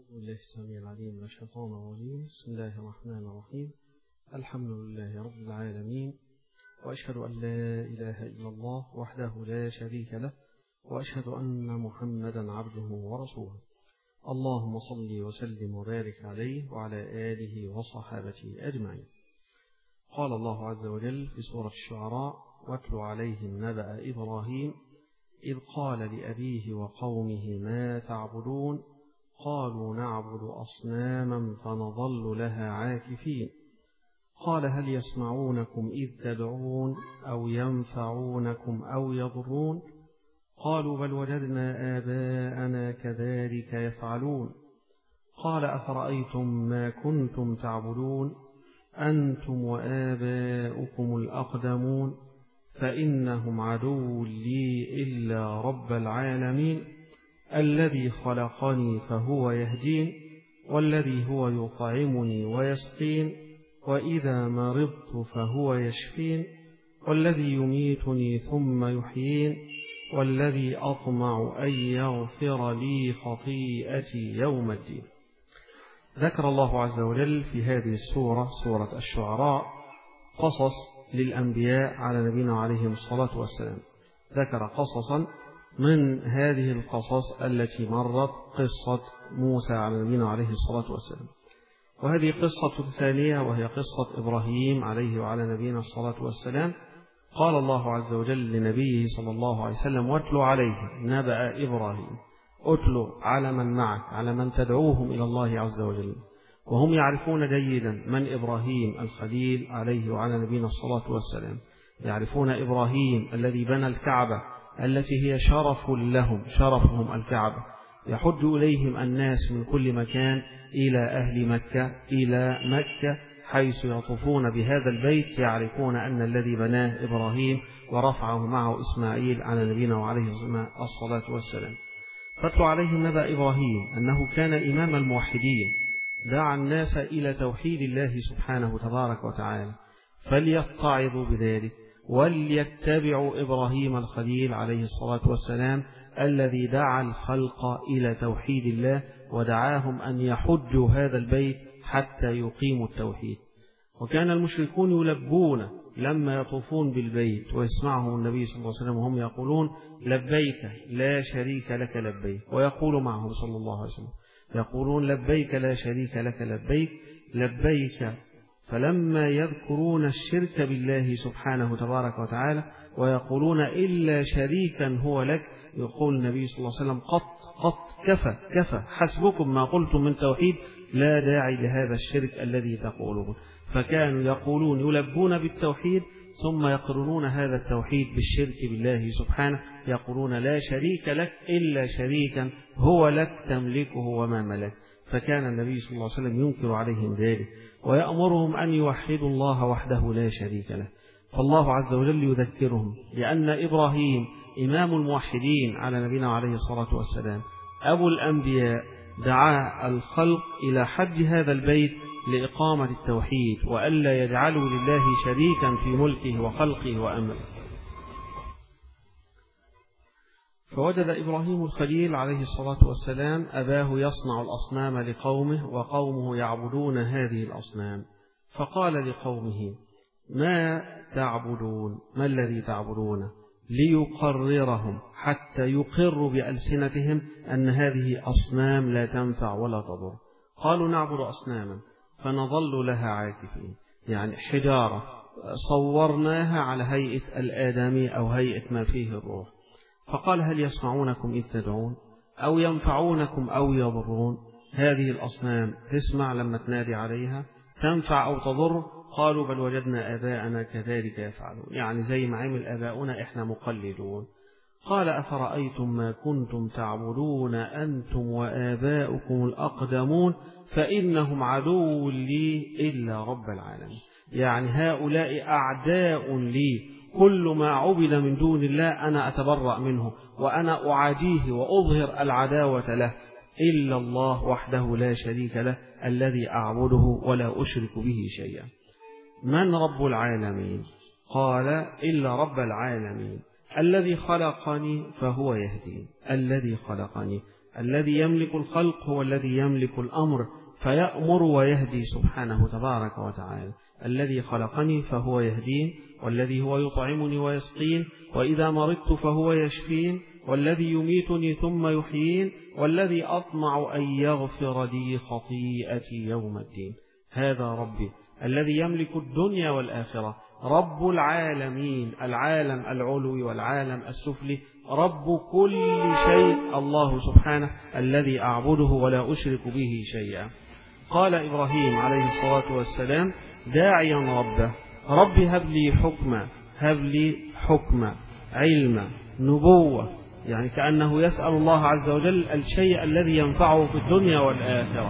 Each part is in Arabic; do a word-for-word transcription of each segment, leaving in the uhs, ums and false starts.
بالله السميع العليم من الشيطان الرجيم. بسم الله الرحمن الرحيم. الحمد لله رب العالمين، وأشهد أن لا إله إلا الله وحده لا شريك له، وأشهد أن محمدا عبده ورسوله. اللهم صل وسلم وبارك عليه وعلى آله وصحابته أجمعين. قال الله عز وجل في سورة الشعراء: واتل عليهم نبأ إبراهيم إذ قال لأبيه وقومه ما تعبدون قالوا نعبد أصناما فنظل لها عاكفين قال هل يسمعونكم إذ تدعون أو ينفعونكم أو يضرون قالوا بل وجدنا آباءنا كذلك يفعلون قال أفرأيتم ما كنتم تعبدون أنتم وآباؤكم الأقدمون فإنهم عدو لي إلا رب العالمين الذي خلقني فهو يهدين والذي هو يطعمني ويسقين وإذا مرضت فهو يشفين والذي يميتني ثم يحيين والذي أطمع أن يغفر لي خطيئتي يوم الدين. ذكر الله عز وجل في هذه السورة سورة الشعراء قصص للأنبياء على نبينا عليهم الصلاة والسلام. ذكر قصصا من هذه القصص التي مرت قصة موسى على نبينا عليه الصلاة والسلام، وهذه قصة ثانية وهي قصة إبراهيم عليه وعلى نبينا الصلاة والسلام. قال الله عز وجل لنبيه صلى الله عليه وسلم: واتل عليه نبأ إبراهيم. أتل على من معك، على من تدعوهم إلى الله عز وجل، وهم يعرفون جيدا من إبراهيم الخليل عليه وعلى نبينا الصلاة والسلام. يعرفون إبراهيم الذي بنى الكعبة التي هي شرف لهم، شرفهم الكعبة. يحج إليهم الناس من كل مكان إلى أهل مكة، إلى مكة حيث يطوفون بهذا البيت يعرفون أن الذي بناه إبراهيم ورفعه معه إسماعيل على نبينا وعليه الصلاة والسلام. فاتل عليهم نبأ إبراهيم أنه كان إمام الموحدين، دعا الناس إلى توحيد الله سبحانه تبارك وتعالى، فليتعظوا بذلك وليتبعوا إبراهيم الخليل عليه الصلاة والسلام الذي دعا الخلق إلى توحيد الله ودعاهم أن يحجوا هذا البيت حتى يقيموا التوحيد. وكان المشركون يلبون لما يطوفون بالبيت ويسمعهم النبي صلى الله عليه وسلم وهم يقولون لبيك لا شريك لك لبيك، ويقول معهم صلى الله عليه وسلم يقولون لبيك لا شريك لك لبيك لبيك. فلما يذكرون الشرك بالله سبحانه تبارك وتعالى ويقولون إلا شريكا هو لك، يقول النبي صلى الله عليه وسلم قط قط كفى كفى حسبكم ما قلتم من توحيد، لا داعي لهذا الشرك الذي تقولون. فكانوا يقولون يلبون بالتوحيد ثم يقرنون هذا التوحيد بالشرك بالله سبحانه، يقولون لا شريك لك إلا شريكا هو لك تملكه وما ملك. فكان النبي صلى الله عليه وسلم ينكر عليهم ذلك ويأمرهم أن يوحدوا الله وحده لا شريك له. فالله عز وجل يذكرهم لأن إبراهيم إمام الموحدين على نبينا عليه الصلاة والسلام، أبو الأنبياء، دعا الخلق إلى حج هذا البيت لإقامة التوحيد وألا يجعلوا لله شريكا في ملكه وخلقه وأمره. فوجد إبراهيم الخليل عليه الصلاة والسلام أباه يصنع الأصنام لقومه وقومه يعبدون هذه الأصنام، فقال لقومه ما تعبدون، ما الذي تعبدون، ليقررهم حتى يقروا بألسنتهم أن هذه أصنام لا تنفع ولا تضر. قالوا نعبد أصناما فنظل لها عاكفين، يعني حجارة صورناها على هيئة الآدمي أو هيئة ما فيه الروح. فقال هل يسمعونكم إذ تدعون أو ينفعونكم أو يضرون؟ هذه الأصنام تسمع لما تنادي عليها، تنفع أو تضر؟ قالوا بل وجدنا آباءنا كذلك يفعلون، يعني زي ما عمل آباؤنا إحنا مقلدون. قال أفرأيتم ما كنتم تعبدون أنتم وآباؤكم الأقدمون فإنهم عدو لي إلا رب العالمين، يعني هؤلاء أعداء لي، كل ما عبد من دون الله أنا أتبرأ منه وأنا أعاديه وأظهر العداوة له إلا الله وحده لا شريك له الذي أعبده ولا أشرك به شيئا. من رب العالمين؟ قال إلا رب العالمين الذي خلقني فهو يهدين. الذي خلقني الذي يملك الخلق هو الذي يملك الأمر فيأمر ويهدي سبحانه تبارك وتعالى. الذي خلقني فهو يهدين، والذي هو يطعمني ويسقين، وإذا مرضت فهو يشفين، والذي يميتني ثم يحيين، والذي أطمع أن يغفر لي خطيئتي يوم الدين. هذا ربي الذي يملك الدنيا والآخرة، رب العالمين، العالم العلوي والعالم السفلي، رب كل شيء الله سبحانه الذي أعبده ولا أشرك به شيئا. قال إبراهيم عليه الصلاة والسلام داعيا ربه: رب هب لي حكما، هب لي حكما، علما، نبوة، يعني كأنه يسأل الله عز وجل الشيء الذي ينفعه في الدنيا والآخرة.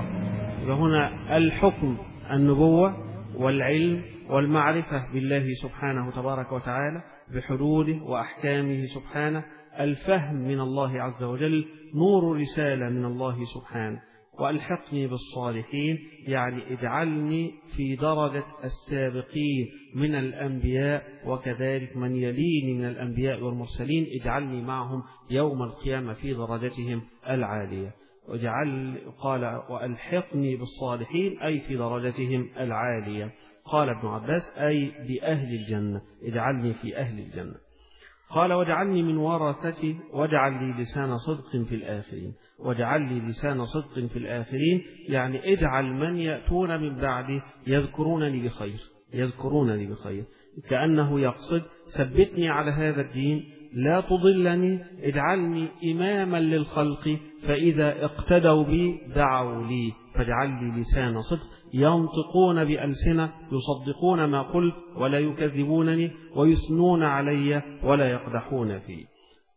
فهنا الحكم النبوة والعلم والمعرفة بالله سبحانه تبارك وتعالى بحدوده وأحكامه سبحانه، الفهم من الله عز وجل، نور رسالة من الله سبحانه. وألحقني بالصالحين، يعني اجعلني في درجة السابقين من الأنبياء، وكذلك من يليني من الأنبياء والمرسلين اجعلني معهم يوم القيامة في درجتهم العالية. وجعل قال وألحقني بالصالحين أي في درجتهم العالية. قال ابن عباس أي بأهل الجنة، اجعلني في أهل الجنة. قال واجعلني من ورثتي واجعل لي لسان صدق في الآخرين. واجعل لي لسان صدق في الآخرين يعني اجعل من يأتون من بعدي يذكرونني بخير، يذكرونني بخير، كأنه يقصد ثبتني على هذا الدين، لا تضلني، اجعلني إماما للخلق، فإذا اقتدوا بي دعوا لي، فاجعل لي لسان صدق ينطقون بألسنة يصدقون ما قلت ولا يكذبونني ويثنون علي ولا يقدحون في.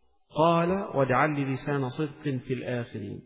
قال واجعل لي لسان صدق في الآخرين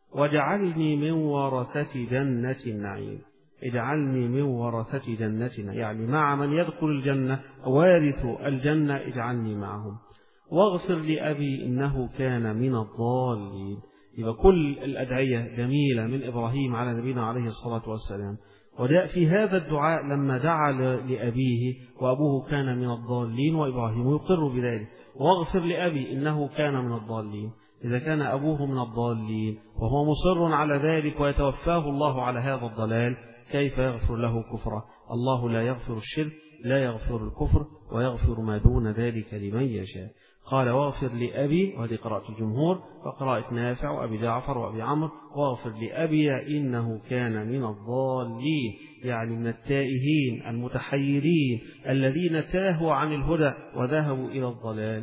واجعلني من ورثة جنة النعيم. اجعلني من ورثة جنتنا، يعني مع من يدخل الجنة وارث الجنة اجعلني معهم. واغفر لأبي إنه كان من الضالين. يبقى كل الأدعية جميلة من إبراهيم على نبينا عليه الصلاة والسلام. وجاء في هذا الدعاء لما دعا لأبيه وأبوه كان من الضالين وإبراهيم يقر بذلك. واغفر لأبي إنه كان من الضالين. إذا كان أبوه من الضالين وهو مصر على ذلك ويتوفاه الله على هذا الضلال، كيف يغفر له كفره؟ الله لا يغفر الشرك، لا يغفر الكفر، ويغفر ما دون ذلك لمن يشاء. قال واغفر لأبي، وهذه قراءة الجمهور وقراءة نافع وأبي جعفر وأبي عمرو، واغفر لأبي إنه كان من الضالين، يعني من التائهين المتحيرين الذين تاهوا عن الهدى وذهبوا إلى الضلال.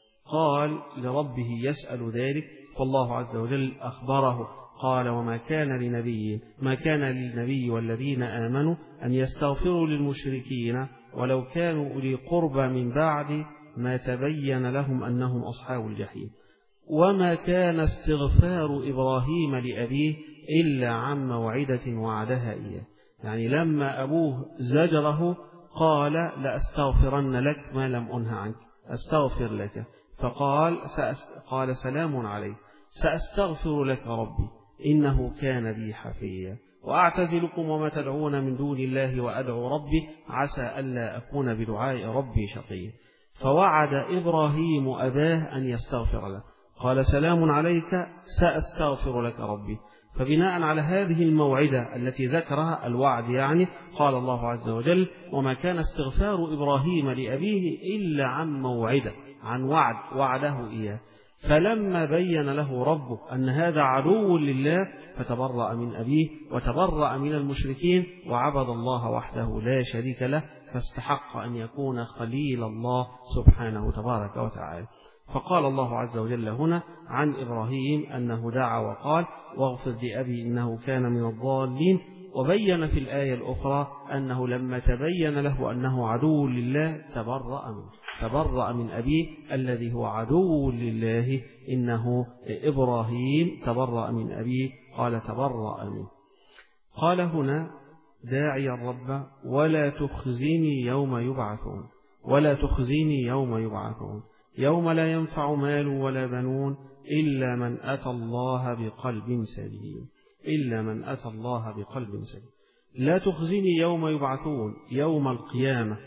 قال لربه يسأل ذلك، فالله عز وجل أخبره قال وما كان لنبي ما كان للنبي والذين آمنوا أن يستغفروا للمشركين ولو كانوا أولي قربى من بعد ما تبين لهم أنهم أصحاب الجحيم. وما كان استغفار إبراهيم لأبيه إلا عن موعدة وعدها إياه، يعني لما أبوه زجره قال لأستغفرن لك ما لم أنه عنك، أستغفر لك، فقال قال سلام عليك سأستغفر لك ربي إنه كان بي حفيا وأعتزلكم وما تدعون من دون الله وأدعو ربي عسى ألا أكون بدعاء ربي شقيا. فوعد إبراهيم أباه أن يستغفر له، قال سلام عليك سأستغفر لك ربي. فبناء على هذه الموعدة التي ذكرها الوعد، يعني قال الله عز وجل وما كان استغفار إبراهيم لأبيه إلا عن موعدة، عن وعد وعده إياه. فلما بين له ربه أن هذا عدو لله فتبرأ من أبيه وتبرأ من المشركين وعبد الله وحده لا شريك له، فاستحق أن يكون خليل الله سبحانه تبارك وتعالى. فقال الله عز وجل هنا عن إبراهيم أنه دعا وقال واغفر لأبي إنه كان من الضالين، وبين في الآية الأخرى أنه لما تبين له أنه عدو لله تبرأ منه، تبرأ من أبيه الذي هو عدو لله، إنه إبراهيم تبرأ من أبيه، قال تبرأ منه. قال هنا داعي الرب ولا تخزيني يوم يبعثون، ولا تخزيني يوم يبعثون، يوم لا ينفع مال ولا بنون إلا من أتى الله بقلب سليم، إلا من أتى الله بقلب سليم. لا تخزيني يوم يبعثون، يوم القيامة،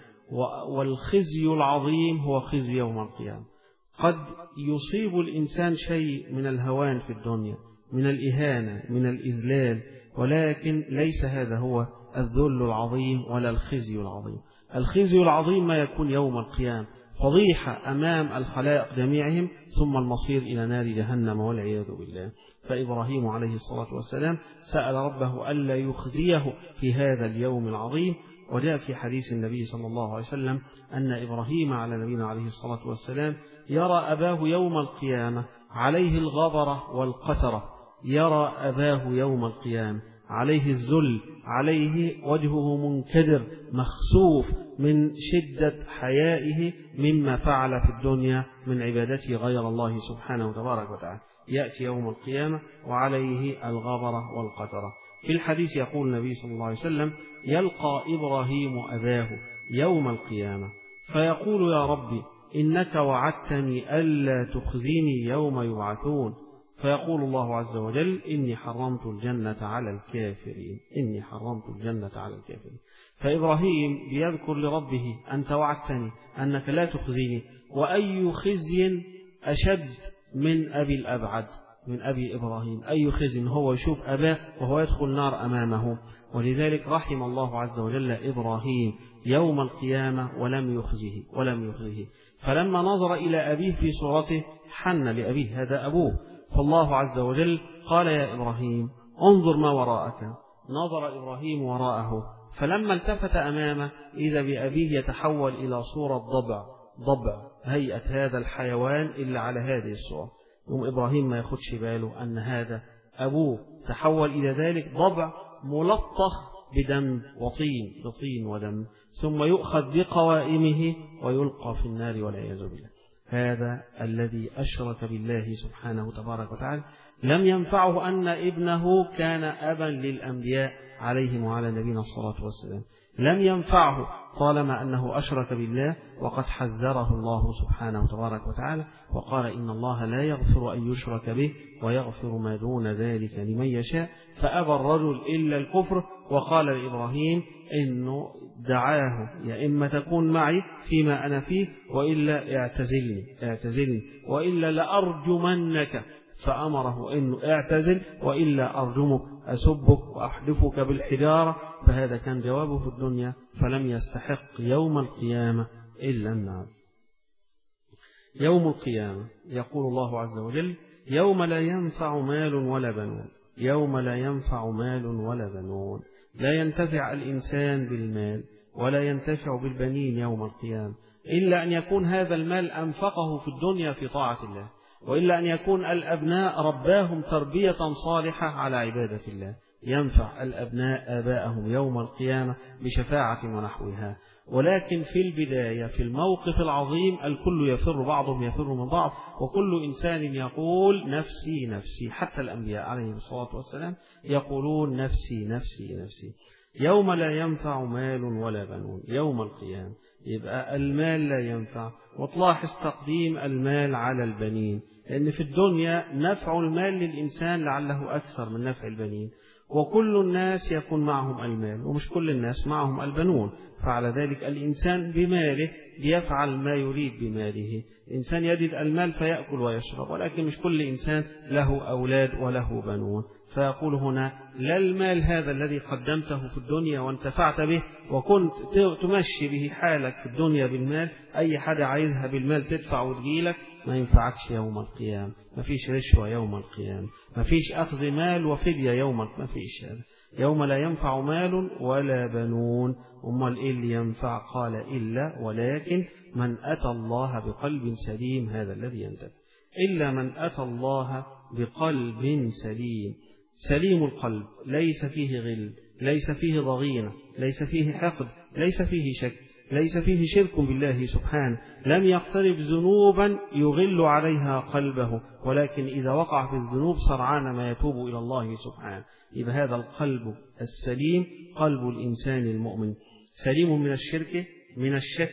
والخزي العظيم هو خزي يوم القيامة. قد يصيب الإنسان شيء من الهوان في الدنيا من الإهانة من الإذلال، ولكن ليس هذا هو الذل العظيم ولا الخزي العظيم. الخزي العظيم ما يكون يوم القيامة، فضيحة أمام الخلائق جميعهم، ثم المصير إلى نار جهنم والعياذ بالله. فإبراهيم عليه الصلاة والسلام سأل ربه ألا يخزيه في هذا اليوم العظيم. وجاء في حديث النبي صلى الله عليه وسلم أن إبراهيم على نبينا عليه الصلاة والسلام يرى أباه يوم القيامة عليه الغبرة والقترة، يرى أباه يوم القيامة عليه الذل، عليه وجهه منكدر مخسوف من شدة حيائه مما فعل في الدنيا من عبادته غير الله سبحانه وتبارك وتعالى. يأتي يوم القيامة وعليه الغبرة والقترة. في الحديث يقول النبي صلى الله عليه وسلم: يلقى إبراهيم أباه يوم القيامة فيقول: يا ربي إنك وعدتني ألا تخزيني يوم يبعثون. فيقول الله عز وجل: إني حرمت الجنة على الكافرين، إني حرمت الجنة على الكافرين. فإبراهيم بيذكر لربه: أنت وعدتني أنك لا تخزيني، وأي خزي أشد من أبي الأبعد، من أبي إبراهيم، أي خزي هو يشوف أباه وهو يدخل نار أمامه. ولذلك رحم الله عز وجل إبراهيم يوم القيامة ولم يخزه ولم يخزه فلما نظر إلى أبيه في صورته حن لأبيه، هذا أبوه. فالله عز وجل قال: يا إبراهيم انظر ما وراءك. نظر إبراهيم وراءه، فلما التفت أمامه إذا بأبيه يتحول إلى صورة ضبع، ضبع هيئة هذا الحيوان إلا على هذه الصورة. يوم إبراهيم ما ياخدش باله أن هذا أبوه تحول إلى ذلك ضبع ملطخ بدم وطين، بطين ودم، ثم يؤخذ بقوائمه ويلقى في النار والعياذ بالله. هذا الذي أشرك بالله سبحانه تبارك وتعالى. لم ينفعه أن ابنه كان أبا للأنبياء عليهم وعلى نبينا الصلاة والسلام، لم ينفعه طالما أنه أشرك بالله، وقد حذره الله سبحانه تبارك وتعالى وقال: إن الله لا يغفر أن يشرك به ويغفر ما دون ذلك لمن يشاء. فأبى الرجل إلا الكفر، وقال لإبراهيم إنه دعاه: يا إما تكون معي فيما أنا فيه، وإلا اعتزلني اعتزلني وإلا لأرجمنك. فأمره إنه اعتزل وإلا أرجمك، أسبك وأحدفك بالحجارة. فهذا كان جوابه في الدنيا، فلم يستحق يوم القيامة إلا النار. يوم القيامة يقول الله عز وجل: يوم لا ينفع مال ولا بنون، يوم لا ينفع مال ولا بنون. لا ينتفع الإنسان بالمال ولا ينتفع بالبنين يوم القيامة، إلا أن يكون هذا المال أنفقه في الدنيا في طاعة الله، وإلا أن يكون الأبناء رباهم تربية صالحة على عبادة الله. ينفع الأبناء آباءهم يوم القيامة بشفاعة ونحوها. ولكن في البداية في الموقف العظيم الكل يفر، بعضهم يفر من بعض، وكل إنسان يقول: نفسي نفسي. حتى الأنبياء عليهم الصلاة والسلام يقولون: نفسي نفسي نفسي. يوم لا ينفع مال ولا بنون يوم القيامة، يبقى المال لا ينفع. وتلاحظ تقديم المال على البنين، لأن في الدنيا نفع المال للإنسان لعله أكثر من نفع البنين، وكل الناس يكون معهم المال ومش كل الناس معهم البنون. فعلى ذلك الإنسان بماله يفعل ما يريد بماله. الإنسان يجد المال فيأكل ويشرب، ولكن مش كل إنسان له أولاد وله بنون. فيقول هنا: لا المال هذا الذي قدمته في الدنيا وانتفعت به وكنت تمشي به حالك في الدنيا بالمال، أي حاجة عايزها بالمال تدفع وتجيلك، ما ينفعكش يوم القيامة. ما فيش رشوة يوم القيامة، ما فيش أخذ مال وفدية يوم، ما فيش هذا. يوم لا ينفع مال ولا بنون. أمال إيه اللي ينفع؟ قال: إلا ولكن من أتى الله بقلب سليم، هذا الذي ينتفع. إلا من أتى الله بقلب سليم، سليم القلب، ليس فيه غل، ليس فيه ضغينة، ليس فيه حقد، ليس فيه شك، ليس فيه شرك بالله سبحانه، لم يقترب ذنوبا يغل عليها قلبه، ولكن إذا وقع في الذنوب سرعان ما يتوب إلى الله سبحانه. يبقى هذا القلب السليم قلب الإنسان المؤمن، سليم من الشرك من الشك،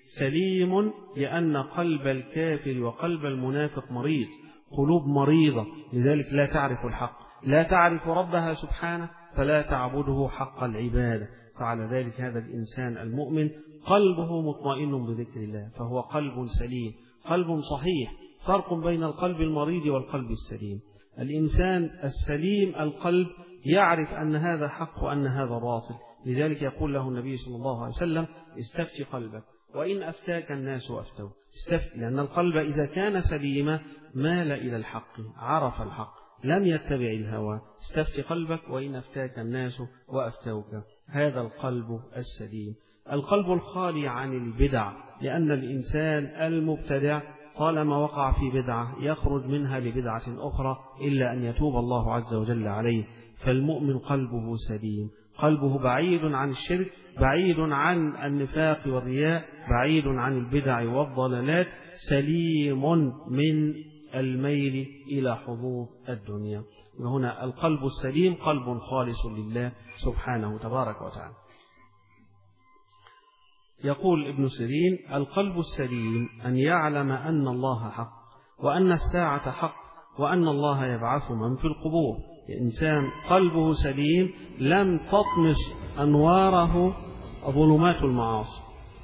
سليم لأن قلب الكافر وقلب المنافق مريض، قلوب مريضة، لذلك لا تعرف الحق، لا تعرف ربها سبحانه، فلا تعبده حق العبادة. فعلى ذلك هذا الإنسان المؤمن قلبه مطمئن بذكر الله، فهو قلب سليم، قلب صحيح. فرق بين القلب المريض والقلب السليم. الإنسان السليم القلب يعرف أن هذا حق وأن هذا باطل، لذلك يقول له النبي صلى الله عليه وسلم استفتي قلبك وإن أفتاك الناس أفتوا. استفتي، لأن القلب إذا كان سليما مال إلى الحق، عرف الحق، لم يتبع الهوى. استفتي قلبك وإن أفتاك الناس وأفتوك. هذا القلب السليم. القلب الخالي عن البدع، لأن الإنسان المبتدع طالما وقع في بدعة يخرج منها لبدعة أخرى إلا أن يتوب الله عز وجل عليه. فالمؤمن قلبه سليم، قلبه بعيد عن الشرك، بعيد عن النفاق والرياء، بعيد عن البدع والضلالات، سليم من الميل إلى حظوظ الدنيا. وهنا القلب السليم قلب خالص لله سبحانه تبارك وتعالى. يقول ابن سيرين: القلب السليم أن يعلم أن الله حق، وأن الساعة حق، وأن الله يبعث من في القبور. الإنسان قلبه سليم لم تطمس أنواره ظلمات المعاصي.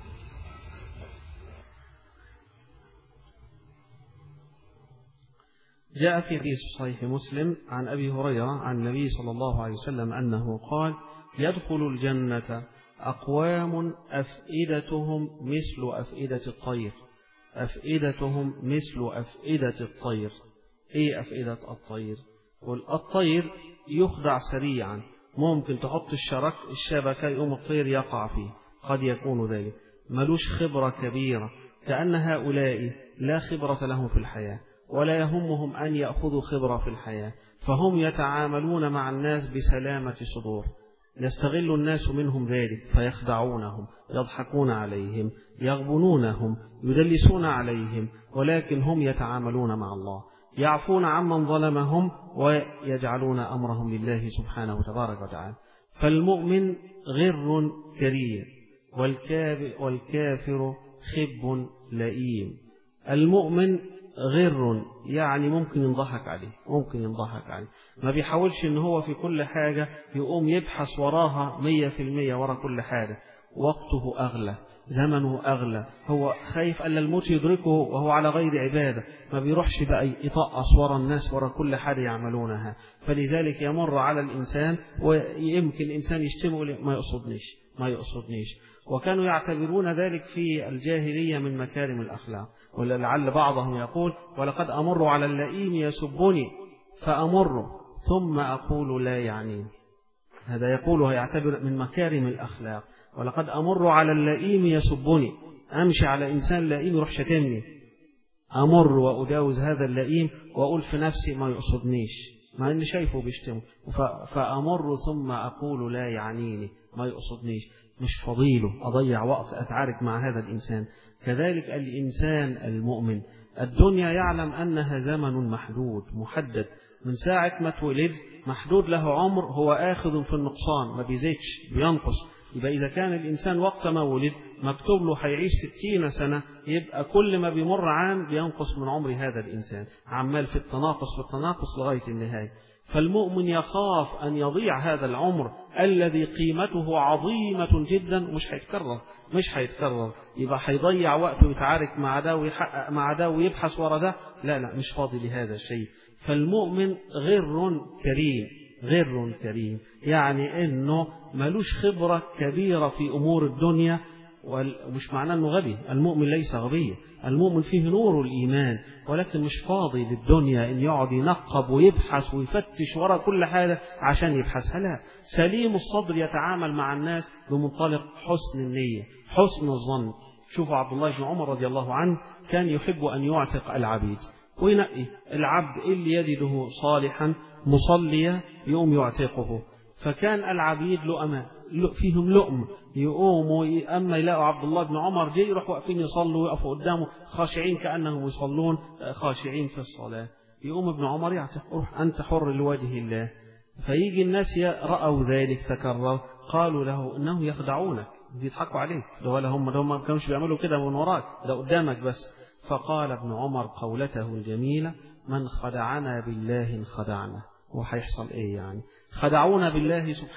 جاء في حديث صحيح مسلم عن أبي هريرة عن النبي صلى الله عليه وسلم أنه قال: يدخل الجنة أقوام أفئدتهم مثل أفئدة الطير. أفئدتهم مثل أفئدة الطير. إيه أفئدة الطير؟ قل الطير يخدع سريعا، ممكن تحط الشرك الشبكة يقوم الطير يقع فيه، قد يكون ذلك. ملوش خبرة كبيرة، كأن هؤلاء لا خبرة لهم في الحياة ولا يهمهم أن يأخذوا خبرة في الحياة، فهم يتعاملون مع الناس بسلامة صدور. يستغل الناس منهم ذلك فيخدعونهم، يضحكون عليهم، يغبنونهم، يدلسون عليهم، ولكن هم يتعاملون مع الله، يعفون عمن ظلمهم ويجعلون أمرهم لله سبحانه تبارك وتعالى. فالمؤمن غر كريم، والكافر خب لئيم. المؤمن غر يعني ممكن ينضحك عليه، ممكن ينضحك عليه، ما بيحاولش ان هو في كل حاجة يقوم يبحث وراها مية في المية ورا كل حاجة. وقته أغلى، زمنه أغلى، هو خايف أن الموت يدركه وهو على غير عبادة، ما بيروحش بقى يطقص ورا الناس ورا كل حاجة يعملونها. فلذلك يمر على الإنسان ويمكن الإنسان يشتمه ما يقصدنيش ما يقصدنيش وكانوا يعتبرون ذلك في الجاهلية من مكارم الأخلاق. ولعل بعضهم يقول: ولقد أمر على اللئيم يسبني فأمر ثم أقول لا يعنيني. هذا يقوله يعتبر من مكارم الأخلاق. ولقد أمر على اللئيم يسبني، أمشي على إنسان لئيم يروح شتمني، أمر وأجاوز هذا اللئيم وأقول في نفسي ما يقصدنيش، مع أني شايفه بيشتمه، فأمر ثم أقول لا يعنيني، ما يقصدنيش، مش فضيله أضيع وقت أتعارك مع هذا الإنسان. كذلك الإنسان المؤمن الدنيا يعلم أنها زمن محدود محدد، من ساعة ما تولد محدود له عمر، هو آخذ في النقصان، ما بيزيدش بينقص. يبقى إذا كان الإنسان وقت ما ولد مكتوب له هيعيش ستين سنة، يبقى كل ما بيمر عام بينقص من عمر هذا الإنسان، عمال في التناقص في التناقص لغاية النهاية. فالمؤمن يخاف أن يضيع هذا العمر الذي قيمته عظيمة جدا، مش هيتكرر مش هيتكرر يبقى هيضيع وقته يتعارك مع ده ويحقق مع ده ويبحث ورا ده، لا لا مش فاضي لهذا الشيء. فالمؤمن غر كريم، غر كريم يعني إنه ملوش خبرة كبيرة في أمور الدنيا، ومش معناه أنه غبي، المؤمن ليس غبيا، المؤمن فيه نور الإيمان، ولكن مش فاضي للدنيا إن يقعد ينقب ويبحث ويفتش ورا كل حاجة عشان يبحثها. لا، سليم الصدر يتعامل مع الناس بمنطلق حسن النية، حسن الظن. شوفوا عبد الله بن عمر رضي الله عنه كان يحب أن يعتق العبيد وينقي العبد اللي يجده صالحا مصليا يقوم يعتقه. فكان العبيد لؤماء فيهم لؤم، يقوموا أما يلاقوا عبد الله بن عمر جاي يروحوا واقفين يصلوا ويقفوا قدامه خاشعين كأنهم يصلون خاشعين في الصلاة، يقوم ابن عمر يعتق، روح أنت حر لوجه الله. فيجي الناس رأوا ذلك تكرر، قالوا له إنهم يخدعونك، بيضحكوا عليك، ولا هم هم ما كانوش بيعملوا كده من وراك، ده قدامك بس. فقال ابن عمر قولته الجميلة: من خدعنا بالله خدعنا. وهيحصل ايه يعني؟ خدعونا بالله سبحانه،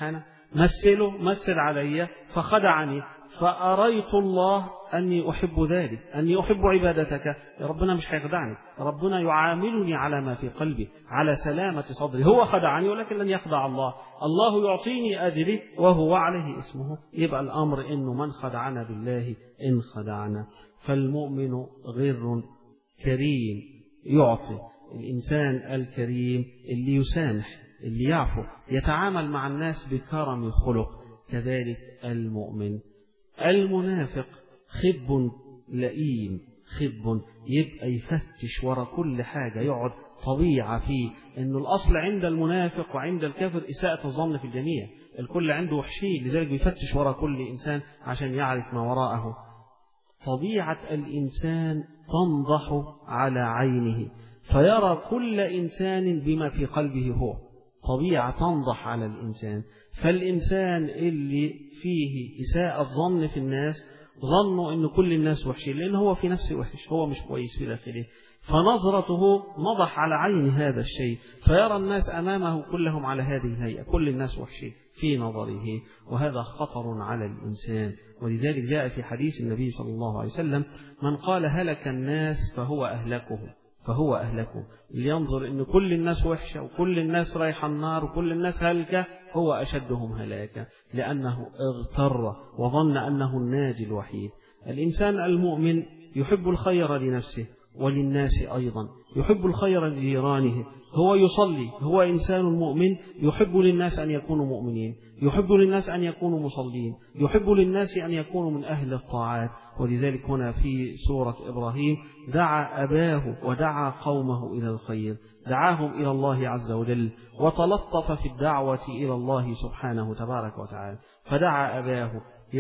مثله مثل علي فخدعني، فأريت الله أني أحب ذلك، أني أحب عبادتك. يا ربنا مش هيخدعني، ربنا يعاملني على ما في قلبي، على سلامة صدري. هو خدعني ولكن لن يخدع الله، الله يعطيني أجري وهو عليه اسمه. يبقى الأمر إنه من خدعنا بالله إن خدعنا. فالمؤمن غر كريم يعطي، الإنسان الكريم اللي يسامح، اللي يعفو، يتعامل مع الناس بكرم خلق. كذلك المؤمن. المنافق خب لئيم، خب يبقى يفتش ورا كل حاجة، يقعد طبيعة فيه إنه الأصل عند المنافق وعند الكافر إساءة الظن في الجميع، الكل عنده وحشي، لذلك بيفتش ورا كل إنسان عشان يعرف ما وراءه. طبيعة الإنسان تنضح على عينه فيرى كل إنسان بما في قلبه هو، طبيعة تنضح على الإنسان. فالإنسان اللي فيه إساءة الظن في الناس ظنوا أن كل الناس وحشين، لأنه هو في نفسه وحش، هو مش كويس في داخله، فنظرته نضح على عين هذا الشيء، فيرى الناس أمامه كلهم على هذه الهيئة، كل الناس وحشين في نظره، وهذا خطر على الإنسان. ولذلك جاء في حديث النبي صلى الله عليه وسلم: من قال هلك الناس فهو أهلكه، فهو أهلكه. اللي ينظر أن كل الناس وحشة وكل الناس رايحة النار وكل الناس هلكة هو أشدهم هلاكا، لأنه اغتر وظن أنه الناجي الوحيد. الإنسان المؤمن يحب الخير لنفسه وللناس أيضا، يحب الخير لجيرانه، هو يصلي، هو إنسان مؤمن يحب للناس أن يكونوا مؤمنين، يحب للناس أن يكونوا مصلين، يحب للناس أن يكونوا من أهل الطاعات. ولذلك هنا في سورة إبراهيم دعا أباه ودعا قومه إلى الخير، دعاهم إلى الله عز وجل وتلطف في الدعوة إلى الله سبحانه تبارك وتعالى. فدعا أباه: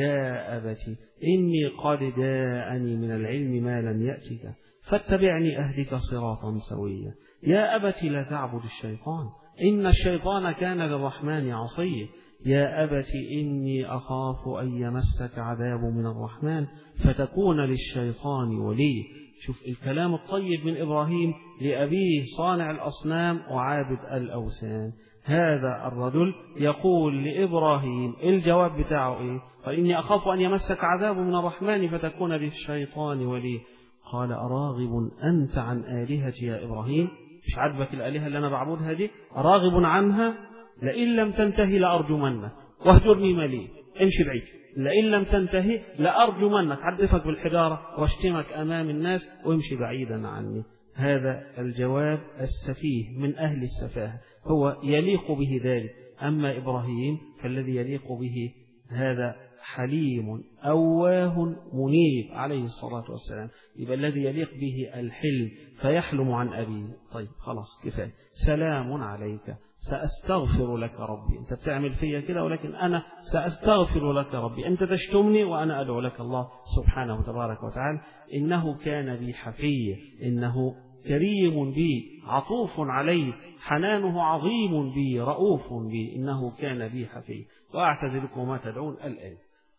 يا أبت إني قد جاءني من العلم ما لم يأتك فاتبعني أهدك صراطا سويا. يا أبت لا تعبد الشيطان إن الشيطان كان للرحمن عصيا. يا أبت إني أخاف أن يمسك عذاب من الرحمن فتكون للشيطان ولي. شوف الكلام الطيب من إبراهيم لأبيه صانع الأصنام وعابد الأوثان. هذا الرجل يقول لإبراهيم الجواب بتاعه إيه؟ فإني أخاف أن يمسك عذاب من الرحمن فتكون للشيطان ولي. قال: أراغب أنت عن آلهتي يا إبراهيم؟ مش عجبك الآلهة اللي أنا بعبدها دي؟ أراغب عنها؟ لئن لم تنتهي لأرجمنك واهجرني مليا. امشي بعيد، لئن لم تنتهي لأرجمنك، عدفك بالحجارة واشتمك أمام الناس وامشي بعيدا عني. هذا الجواب السفيه من أهل السفاهة، هو يليق به ذلك. أما إبراهيم فالذي يليق به هذا حليم أواه منيب عليه الصلاة والسلام. يبقى الذي يليق به الحلم فيحلم عن أبيه. طيب خلاص كفاية، سلام عليك سأستغفر لك ربي. أنت بتعمل فيا كده ولكن أنا سأستغفر لك ربي. أنت تشتمني وأنا أدعو لك الله سبحانه تبارك وتعالى. إنه كان بي حفيا، إنه كريم بي عطوف علي، حنانه عظيم بي رؤوف بي، إنه كان بي حفيا. وأعتذركم ما تدعون الآن.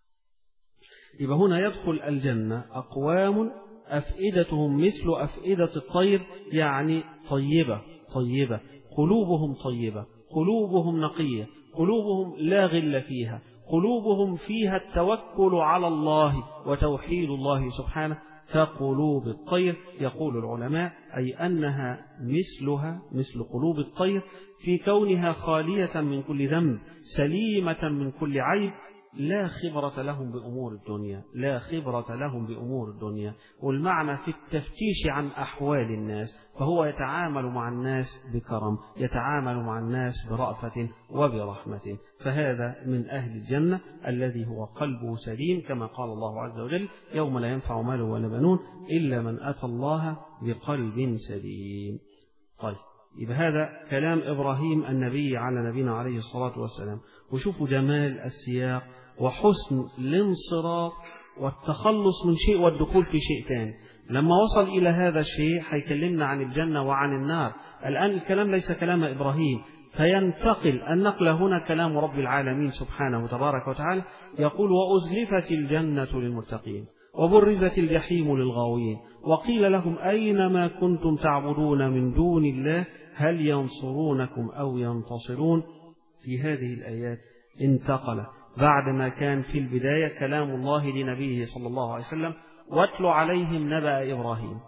يبقى هنا يدخل الجنة أقوام أفئدتهم مثل أفئدة الطير، يعني طيبة طيبة، قلوبهم طيبة، قلوبهم نقية، قلوبهم لا غل فيها، قلوبهم فيها التوكل على الله وتوحيد الله سبحانه كقلوب الطير. يقول العلماء أي أنها مثلها مثل قلوب الطير في كونها خالية من كل ذنب، سليمة من كل عيب، لا خبرة لهم بأمور الدنيا، لا خبرة لهم بأمور الدنيا. والمعنى في التفتيش عن أحوال الناس، فهو يتعامل مع الناس بكرم، يتعامل مع الناس برأفة وبرحمة. فهذا من أهل الجنة الذي هو قلبه سليم، كما قال الله عز وجل: يوم لا ينفع مال ولا بنون إلا من أتى الله بقلب سليم. طيب، يبقى هذا كلام إبراهيم النبي على نبينا عليه الصلاة والسلام. وشوفوا جمال السياق وحسن الانصراف والتخلص من شيء والدخول في شيء ثاني. لما وصل إلى هذا الشيء هيكلمنا عن الجنة وعن النار. الآن الكلام ليس كلام إبراهيم، فينتقل النقل هنا كلام رب العالمين سبحانه تبارك وتعالى. يقول: وأزلفت الجنة للمتقين وبرزت الجحيم للغاوين وقيل لهم أين ما كنتم تعبدون من دون الله هل ينصرونكم أو ينتصرون. في هذه الآيات انتقل بعد ما كان في البداية كلام الله لنبيه صلى الله عليه وسلم واتل عليهم نبأ إبراهيم.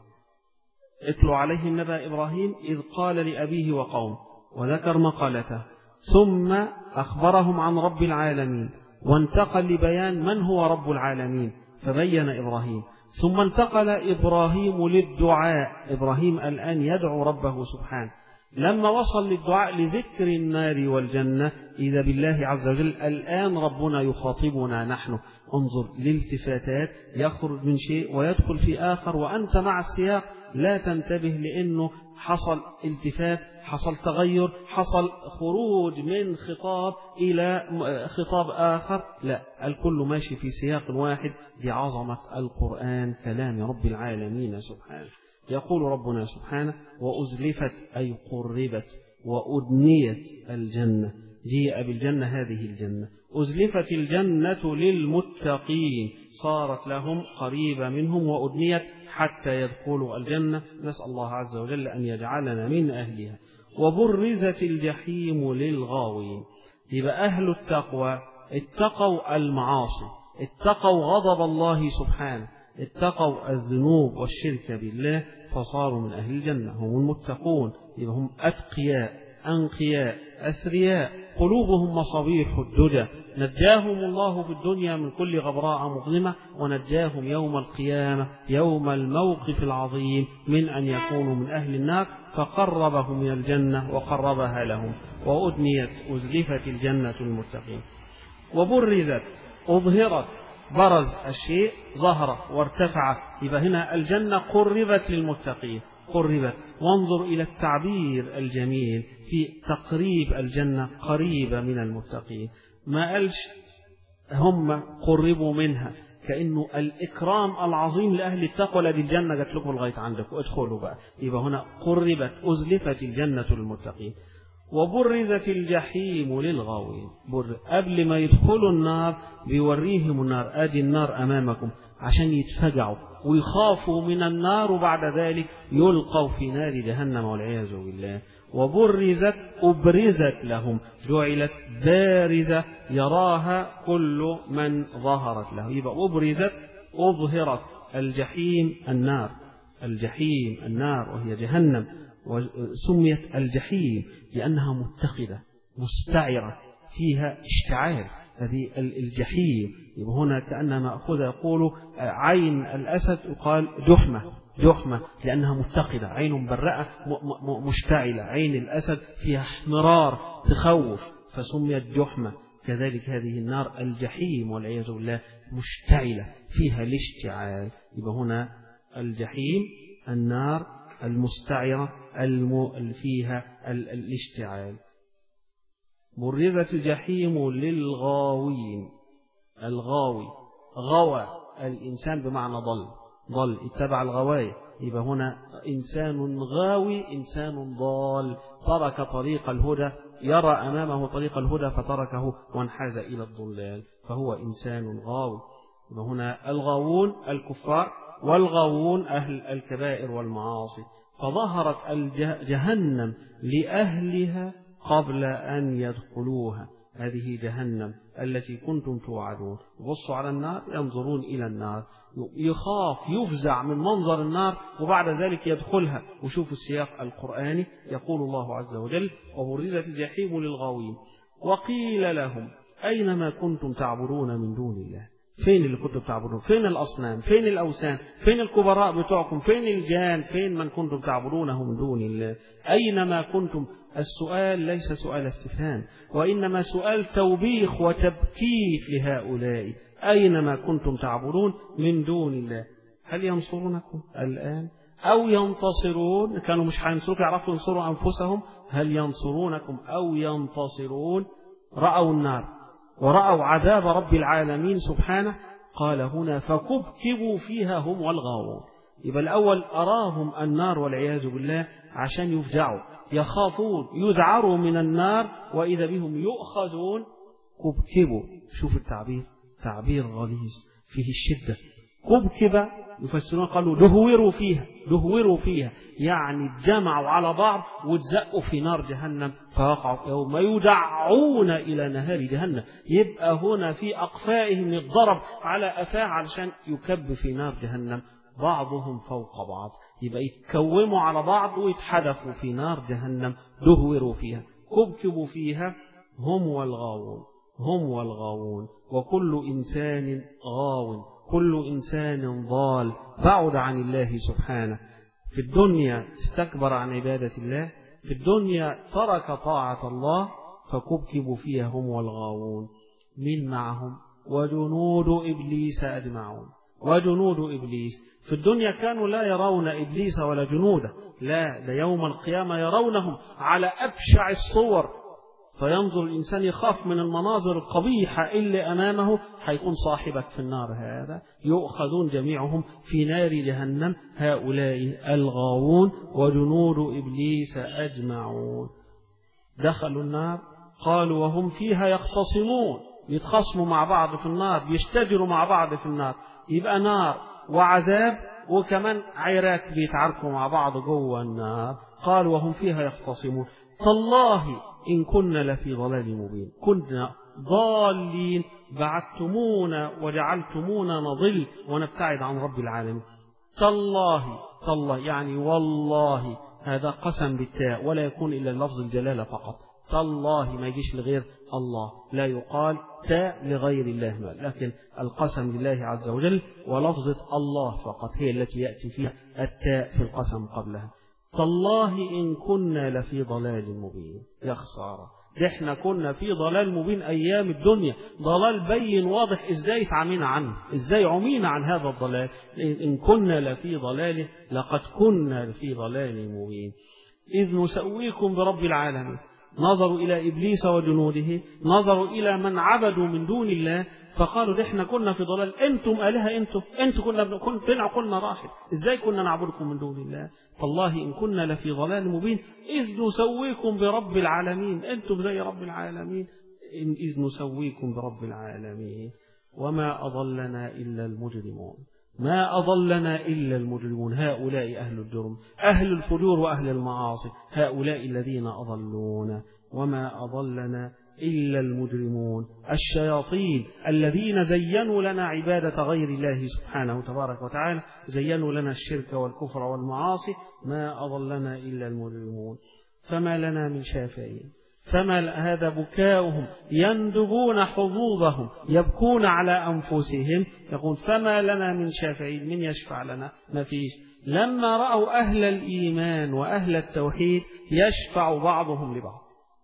اتل عليهم نبأ إبراهيم إذ قال لأبيه وقوم وذكر مقالته، ثم أخبرهم عن رب العالمين وانتقل لبيان من هو رب العالمين فبين إبراهيم، ثم انتقل إبراهيم للدعاء. إبراهيم الآن يدعو ربه سبحانه. لما وصل للدعاء لذكر النار والجنة إذا بالله عز وجل الآن ربنا يخاطبنا نحن. انظر للالتفاتات، يخرج من شيء ويدخل في آخر وأنت مع السياق لا تنتبه لأنه حصل التفات، حصل تغير، حصل خروج من خطاب إلى خطاب آخر. لا، الكل ماشي في سياق واحد بعظمة القرآن كلام رب العالمين سبحانه. يقول ربنا سبحانه وأزلفت أي قربت وأدنيت الجنة، جيء بالجنة هذه الجنة، أزلفت الجنة للمتقين صارت لهم قريبة منهم وأدنيت حتى يدخلوا الجنة. نسأل الله عز وجل أن يجعلنا من أهلها. وبرزت الجحيم للغاوين. يبقى أهل التقوى اتقوا المعاصي، اتقوا غضب الله سبحانه، اتقوا الذنوب والشرك بالله فصاروا من أهل الجنة، هم المتقون. يبقى هم أتقياء أنقياء أثرياء قلوبهم مصابيح الدجى. نجاهم الله في الدنيا من كل غبراء مظلمة، ونجاهم يوم القيامة يوم الموقف العظيم من أن يكونوا من أهل النار، فقربهم من الجنة وقربها لهم. وأدنيت أزلفت الجنة المتقين. وبرزت أظهرت، برز الشيء ظهر وارتفع، يبقى هنا الجنة قربت للمتقين قربت. وانظر إلى التعبير الجميل في تقريب الجنة قريبة من المتقين، ما قالش هم قربوا منها، كأنه الإكرام العظيم لأهل التقوى لدي الجنة جات لكم لغاية عندكم ادخلوا بقى. يبقى هنا قربت أزلفت الجنة للمتقين. وبرزت الجحيم للغاوين. قبل ما يدخلوا النار بيوريهم النار، ادي النار امامكم عشان يتفجعوا ويخافوا من النار، وبعد ذلك يلقوا في نار جهنم والعياذ بالله. وبرزت أبرزت لهم، جعلت بارزة يراها كل من ظهرت له. يبقى أبرزت أظهرت الجحيم النار، الجحيم النار وهي جهنم، وسميت الجحيم لأنها متقدة مستعرة فيها اشتعال. هذه الجحيم يبقى هنا كأنما مأخوذ يقول عين الأسد يقال جحمة، جحمة لأنها متقدة، عين مبرأة مشتعلة. عين الأسد فيها احمرار تخوف فسميت جحمة. كذلك هذه النار الجحيم والعياذ بالله مشتعلة فيها الاشتعال. يبقى هنا الجحيم النار المستعرة الم... فيها ال... الاشتعال. برزت الجحيم للغاوين. الغاوي غوى الإنسان بمعنى ضل، ضل اتبع الغواية. يبقى هنا إنسان غاوي إنسان ضال ترك طريق الهدى، يرى أمامه طريق الهدى فتركه وانحاز إلى الضلال، فهو إنسان غاوي. يبقى هنا الغاوون الكفار، والغاوون أهل الكبائر والمعاصي. فظهرت جهنم لأهلها قبل أن يدخلوها. هذه جهنم التي كنتم توعدون. بصوا على النار ينظرون إلى النار، يخاف يفزع من منظر النار وبعد ذلك يدخلها. وشوفوا السياق القرآني يقول الله عز وجل وبرزت الجحيم للغاوين وقيل لهم أين ما كنتم تعبدون من دون الله. فين اللي كنتم تعبدون؟ فين الأصنام؟ فين الأوثان؟ فين الكبراء بتوعكم؟ فين الجان؟ فين من كنتم تعبدونه من دون الله؟ أينما كنتم. السؤال ليس سؤال استفهام، وإنما سؤال توبيخ وتبكيت لهؤلاء. أينما كنتم تعبدون من دون الله هل ينصرونكم الآن أو ينتصرون؟ كانوا مش هينصروا يعرفوا ينصروا أنفسهم. هل ينصرونكم أو ينتصرون؟ رأوا النار ورأوا عذاب رب العالمين سبحانه. قال هنا فكبكبوا فيها هم والغاوون. يبقى الأول أراهم النار والعياذ بالله عشان يفجعوا، يخافون، يزعروا من النار، وإذا بهم يؤخذون. كبكبوا، شوف التعبير تعبير غليظ فيه الشدة. كبكب يفسرون قالوا دهوروا فيها دهوروا فيها يعني اتجمعوا على بعض واتزقوا في نار جهنم فوقعوا يوم يدعون إلى نهار جهنم. يبقى هنا في أقفائهم الضرب على أفاه علشان يكب في نار جهنم بعضهم فوق بعض، يبقى يتكوموا على بعض ويتحدفوا في نار جهنم دهوروا فيها كبكبوا فيها هم والغاوون هم والغاوون وكل إنسان غاو كل إنسان ضال بعد عن الله سبحانه. في الدنيا استكبر عن عبادة الله، في الدنيا ترك طاعة الله فكبكبوا فيها هم والغاوون. من معهم وجنود إبليس أجمعون. وجنود إبليس في الدنيا كانوا لا يرون إبليس ولا جنوده، لا ده يوم القيامة يرونهم على أبشع الصور، فينظر الإنسان يخاف من المناظر القبيحة اللي أمامه، هيكون صاحبك في النار هذا. يؤخذون جميعهم في نار جهنم هؤلاء الغاوون وجنود إبليس أجمعون. دخلوا النار قالوا وهم فيها يختصمون، يتخصموا مع بعض في النار، يشتجروا مع بعض في النار، يبقى نار وعذاب وكمان عيرات بيتعاركوا مع بعض جوه النار. قالوا وهم فيها يختصمون تالله إن كنا لفي ضلال مبين، كنا ضالين بعدتمونا وجعلتمونا نضل ونبتعد عن رب العالمين. تالله تالله يعني والله، هذا قسم بالتاء ولا يكون إلا لفظ الجلالة فقط. تالله ما يجيش لغير الله، لا يقال تاء لغير الله، لكن القسم لله عز وجل ولفظة الله فقط هي التي يأتي فيها التاء في القسم قبلها. تالله إن كنا لفي ضلال مبين. يا خسارة، احنا كنا في ضلال مبين أيام الدنيا، ضلال بين واضح. إزاي تعمينا عنه؟ إزاي عمينا عن هذا الضلال؟ إن كنا لفي ضلال لقد كنا لفي ضلال مبين. إذ نسويكم برب العالمين. نظروا إلى إبليس وجنوده، نظروا إلى من عبدوا من دون الله فقالوا احنا كنا في ضلال، انتم آلهة، انتم انتم كنا كن فين عقولنا راحت؟ ازاي كنا نعبدكم من دون الله؟ فالله إن كنا لفي ضلال مبين إذ نسويكم برب العالمين. انتم زي رب العالمين. إذ نسويكم برب العالمين وما أضلنا إلا المجرمون. ما أضلنا إلا المجرمون. هؤلاء أهل الجرم، أهل الفجور وأهل المعاصي، هؤلاء الذين أضلونا. وما أضلنا إلا المجرمون الشياطين الذين زينوا لنا عبادة غير الله سبحانه تبارك وتعالى، زينوا لنا الشرك والكفر والمعاصي. ما أضلنا إلا المجرمون فما لنا من شافعين. فما هذا بكاؤهم يندبون حظوظهم، يبكون على أنفسهم، يقول فما لنا من شافعين، من يشفع لنا؟ ما فيش. لما رأوا أهل الإيمان وأهل التوحيد يشفع بعضهم لبعض،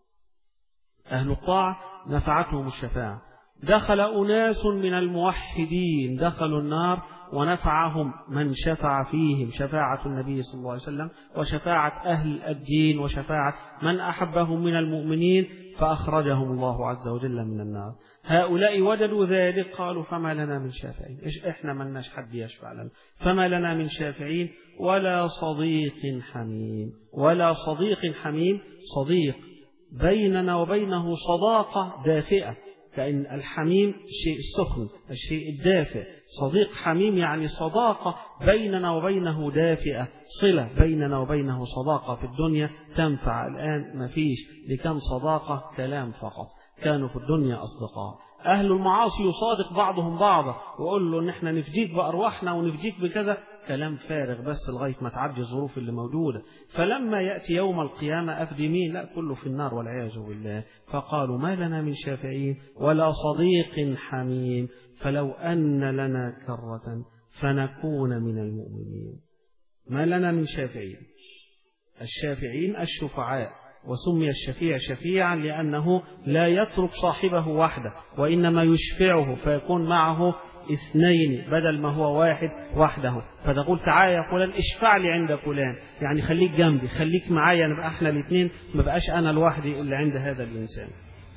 أهل الطاعة نفعتهم الشفاعة. دخل أناس من الموحدين دخلوا النار ونفعهم من شفع فيهم، شفاعة النبي صلى الله عليه وسلم وشفاعة أهل الدين وشفاعة من أحبهم من المؤمنين فأخرجهم الله عز وجل من النار. هؤلاء وجدوا ذلك قالوا فما لنا من شافعين، إحنا من ناش حد يشفع لنا، فما لنا من شافعين ولا صديق حميم. ولا صديق حميم، صديق بيننا وبينه صداقة دافئة، كأن الحميم الشيء السخن الشيء الدافئ، صديق حميم يعني صداقة بيننا وبينه دافئة، صلة بيننا وبينه صداقة. في الدنيا تنفع، الآن ما فيش، لكم صداقة كلام فقط. كانوا في الدنيا أصدقاء. أهل المعاصي يصادق بعضهم بعضا ويقول له إن احنا نفديك بأرواحنا ونفديك بكذا، كلام فارغ بس لغاية ما تعدي الظروف اللي موجودة. فلما يأتي يوم القيامة أفدي مين؟ لا، كله في النار والعياذ بالله. فقالوا ما لنا من شافعين ولا صديق حميم فلو أن لنا كرة فنكون من المؤمنين. ما لنا من شافعين، الشافعين الشفعاء، وسمي الشفيع شفيعا لأنه لا يترك صاحبه وحده وإنما يشفعه فيكون معه اثنين بدل ما هو واحد وحده. فتقول تعالى يا فلان اشفع لي عند فلان، يعني خليك جنبي، خليك معايا، نبقى احنا الاثنين، ما بقاش انا لوحدي اللي عند هذا الانسان.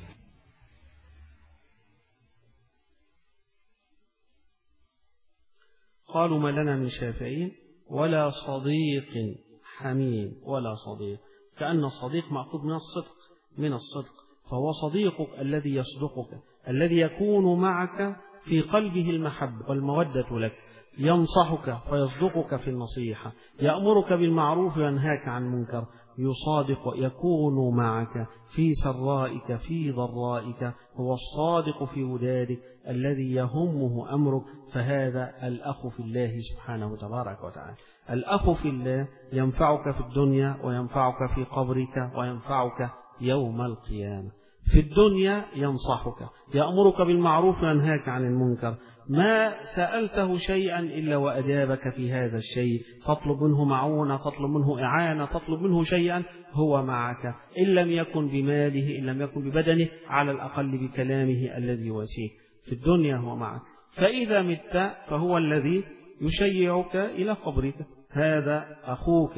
قالوا ما لنا من شافعين ولا صديق حميم. ولا صديق، كأن الصديق مأخوذ من الصدق، من الصدق، فهو صديقك الذي يصدقك، الذي يكون معك في قلبه المحبة والمودة لك، ينصحك فيصدقك في النصيحة، يأمرك بالمعروف وينهاك عن المنكر، يصادق يكون معك في سرائك في ضرائك، هو الصادق في ودادك الذي يهمه أمرك. فهذا الأخ في الله سبحانه تبارك وتعالى. الأخ في الله ينفعك في الدنيا وينفعك في قبرك وينفعك يوم القيامة. في الدنيا ينصحك، يأمرك بالمعروف وينهاك عن المنكر، ما سألته شيئا إلا وأجابك في هذا الشيء، تطلب منه معونة، تطلب منه إعانة، تطلب منه شيئا، هو معك، إن لم يكن بماله، إن لم يكن ببدنه، على الأقل بكلامه الذي يواسيك. في الدنيا هو معك. فإذا مت فهو الذي يشيعك إلى قبرك. هذا أخوك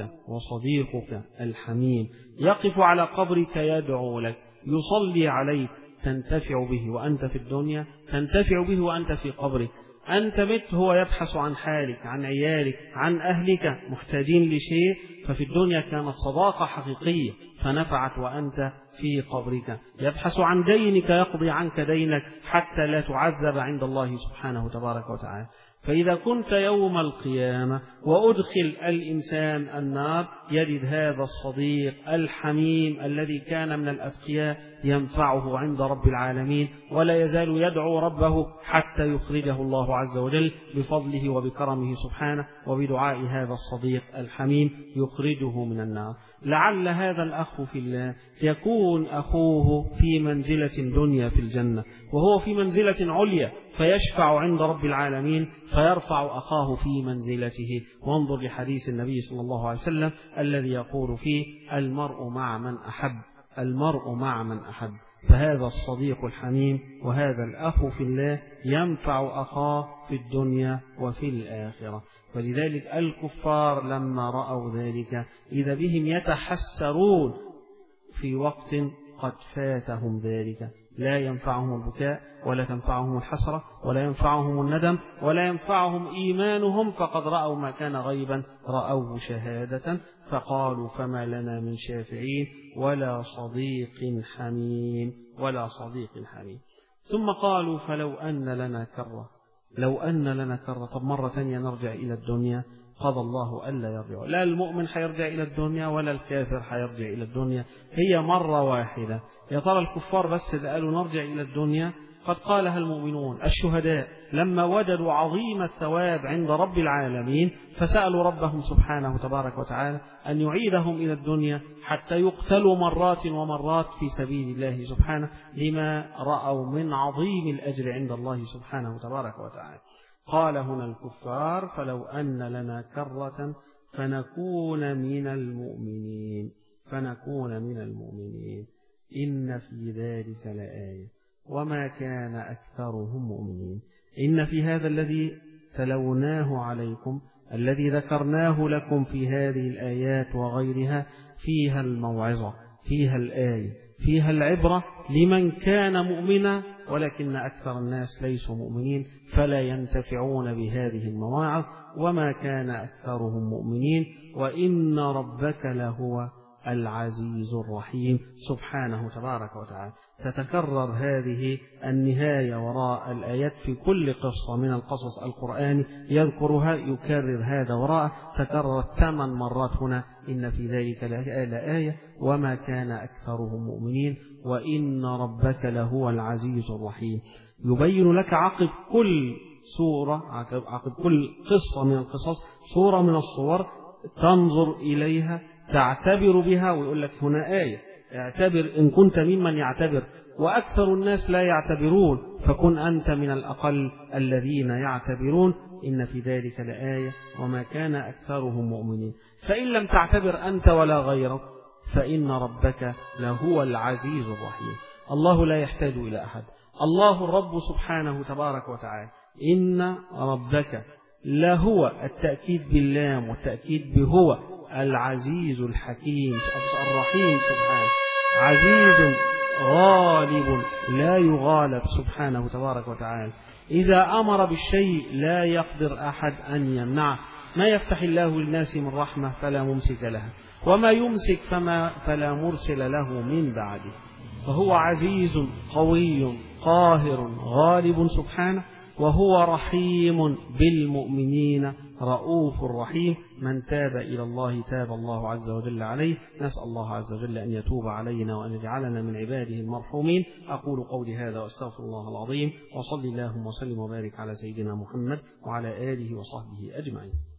وصديقك الحميم، يقف على قبرك يدعو لك، يصلي عليك، تنتفع به وأنت في الدنيا، تنتفع به وأنت في قبرك. أنت مت هو يبحث عن حالك، عن عيالك، عن أهلك محتاجين لشيء، ففي الدنيا كانت صداقة حقيقية فنفعت وأنت في قبرك. يبحث عن دينك، يقضي عنك دينك حتى لا تعذب عند الله سبحانه تبارك وتعالى. فإذا كنت يوم القيامة وأدخل الإنسان النار يجد هذا الصديق الحميم الذي كان من الأتقياء ينفعه عند رب العالمين، ولا يزال يدعو ربه حتى يخرجه الله عز وجل بفضله وبكرمه سبحانه، وبدعاء هذا الصديق الحميم يخرجه من النار. لعل هذا الأخ في الله يكون أخوه في منزلة دنيا في الجنة، وهو في منزلة عليا فيشفع عند رب العالمين فيرفع أخاه في منزلته. وانظر لحديث النبي صلى الله عليه وسلم الذي يقول فيه: المرء مع من أحب، المرء مع من أحب. فهذا الصديق الحميم وهذا الأخ في الله ينفع أخاه في الدنيا وفي الآخرة. ولذلك الكفار لما رأوا ذلك إذا بهم يتحسرون في وقت قد فاتهم ذلك، لا ينفعهم البكاء ولا تنفعهم الحسرة ولا ينفعهم الندم ولا ينفعهم إيمانهم، فقد رأوا ما كان غيبا، رأوه شهادة، فقالوا: فما لنا من شافعين ولا صديق حميم، ولا صديق حميم. ثم قالوا: فلو أن لنا كرة، لو أن لنا كرة. طب مرة ثانية نرجع إلى الدنيا. قضى الله ألا يرجع، لا المؤمن حيرجع إلى الدنيا ولا الكافر حيرجع إلى الدنيا، هي مرة واحدة. يا ترى الكفار بس اللي قالوا نرجع إلى الدنيا؟ قد قالها المؤمنون الشهداء لما وجدوا عظيم الثواب عند رب العالمين فسألوا ربهم سبحانه تبارك وتعالى أن يعيدهم إلى الدنيا حتى يقتلوا مرات ومرات في سبيل الله سبحانه، لما رأوا من عظيم الأجر عند الله سبحانه تبارك وتعالى. قال هنا الكفار: فلو أن لنا كرة فنكون من المؤمنين، فنكون من المؤمنين، إن في ذلك لآية وما كان أكثرهم مؤمنين. إن في هذا الذي تلوناه عليكم، الذي ذكرناه لكم في هذه الآيات وغيرها، فيها الموعظة، فيها الآية، فيها العبرة لمن كان مؤمنا، ولكن أكثر الناس ليسوا مؤمنين فلا ينتفعون بهذه المواعظ. وما كان أكثرهم مؤمنين وإن ربك لهو العزيز الرحيم سبحانه تبارك وتعالى. تتكرر هذه النهاية وراء الآيات في كل قصة من القصص القرآني يذكرها يكرر هذا وراء، تكررت ثمان مرات هنا: إن في ذلك لآية وما كان أكثرهم مؤمنين وإن ربك لهو العزيز الرحيم. يبين لك عقب كل سورة، عقب كل قصة من القصص سورة من الصور تنظر إليها تعتبر بها، ويقول لك هنا آية، اعتبر إن كنت ممن يعتبر، وأكثر الناس لا يعتبرون، فكن أنت من الأقل الذين يعتبرون. إن في ذلك لآية وما كان أكثرهم مؤمنين. فإن لم تعتبر أنت ولا غيرك فإن ربك لهو العزيز الرحيم. الله لا يحتاج إلى أحد، الله الرب سبحانه تبارك وتعالى. إن ربك لهو، التأكيد باللام والتأكيد بهو، العزيز الحكيم الرحيم سبحانه، عزيز غالب لا يغالب سبحانه تبارك وتعالى. إذا أمر بالشيء لا يقدر أحد أن يمنعه. ما يفتح الله للناس من رحمة فلا ممسك لها، وما يمسك فما فلا مرسل له من بعده. فهو عزيز قوي قاهر غالب سبحانه، وهو رحيم بالمؤمنين رؤوف رحيم. من تاب إلى الله تاب الله عز وجل عليه. نسأل الله عز وجل أن يتوب علينا وأن يجعلنا من عباده المرحومين. أقول قولي هذا وأستغفر الله العظيم، وصلي اللهم وسلم وبارك على سيدنا محمد وعلى آله وصحبه أجمعين.